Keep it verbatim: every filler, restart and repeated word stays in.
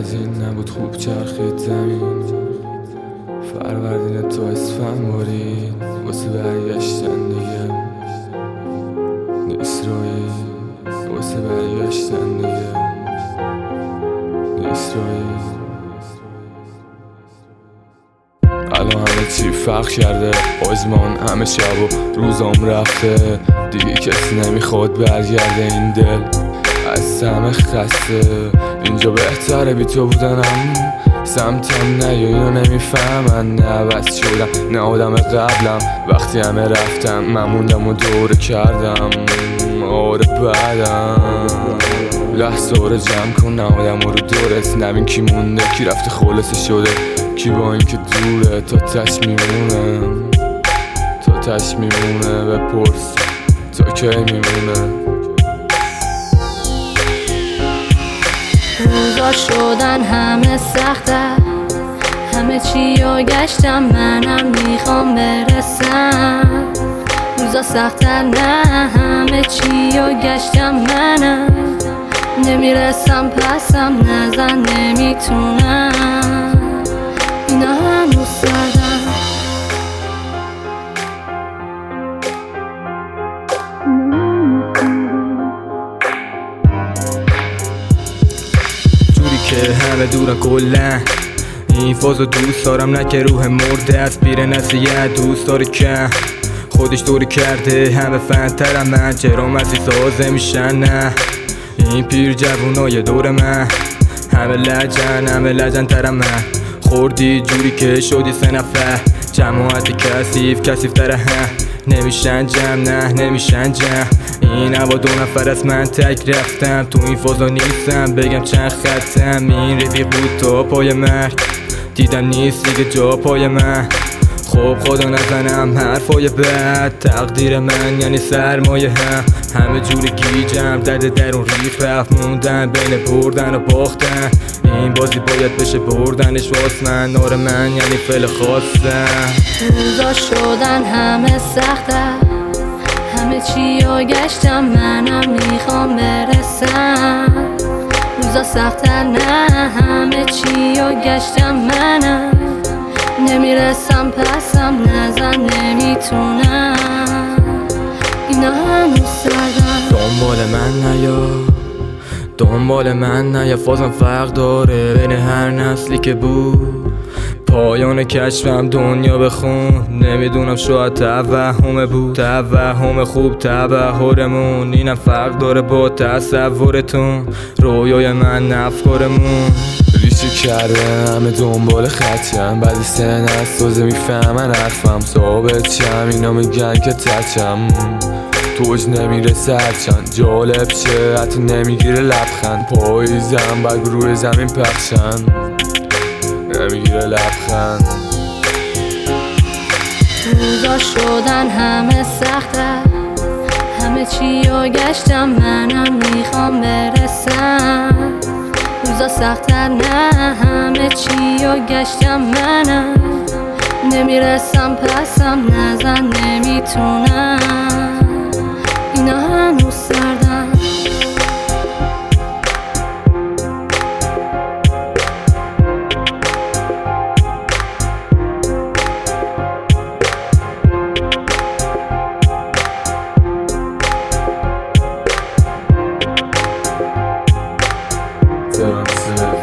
از این نبود خوب چرخید زمین، فروردین تا اسفند برید واسه برگشتن دیگه نیست روی، واسه برگشتن دیگه نیست روی. الان همه چی فرق کرده، آزمان همه شب و روزام رفته، دیگه کسی نمیخواد برگرده این دل از همه خسته. اینجا بهتره بی تو بودنم، سمتم نه یا اینو نمیفهمن، نه عوض شدم نه آدم قبلم، وقتی همه رفتم من موندم و دوره کردم. آره بعدم لحظه رو جمع کن، نه آدم رو دورت نبین کی مونده کی رفته خلاصه شده، کی با این که دوره تا تش میمونه، تا تش میمونه بپرس تا کی میمونه. روزا شدن همه سخته، همه چی رو گشتم منم میخوام برسم. روزا سخته نه همه چی رو گشتم منم نمیرسم پسم نزن نمیتونم اینا هنوز سردم. جوری که همه دورن کلن این فازو دوست دارم، نه که روح مرده از پیر نصیحت دوست داره که خودش دوری کرده همه فنترم من، چرا مسی سازه میشن نه این پیر جوونای دور من، همه لجن همه لجن ترم من. خوردی جوری که شدی سه نفر جماعتی کسیف کسیف تره هم نمیشن جمع نه نمیشن جمع. این هوا دو نفر از من تک رفتم تو این فازا نیستم بگم چند خطم، این رفیق بود تا پای مرگ دیدم نیست دیگه جا پای من. خب خدا نزنم حرفای بد، تقدیر من یعنی سرمایه هم همه جوری گیجم درد درون ریخ رفت موندن بین بردن و باختن، این بازی باید بشه بردنش واس من، آره من یعنی فعل خواستم. روزا شدن همه سخته، همه چی رو گشتم منم میخوام برسم. روزا سخته نه همه چی رو گشتم منم نمیرسم پسم نزن نمیتونم اینا هنوز سردم. دنبال من نیا دنبال من نیا فازم فرق داره بین هر نسلی که بود، پایان کشفم دنیا بخون نمیدونم شاید توهمه بود، توهم خوب تبهرمون اینم فرق داره با تصورتون، رویای من افکارمون ریشه کرده همه دنبال خطم، بعدی سن از تازه میفهمن حرفم ثابت شم اینا میگن که تچم توج نمیرسه هرچند جالب شه حتی نمیگیره لبخند، پاییزم بگ روی زمین پخشن نمیگیره لبخند. روزا شدن همه سخته، همه چی رو گشتم منم میخوام برسم. روزا سخته نه همه چی رو گشتم منم نمیرسم پسم نزن نمیتونم اینا هنوز سردم. Don't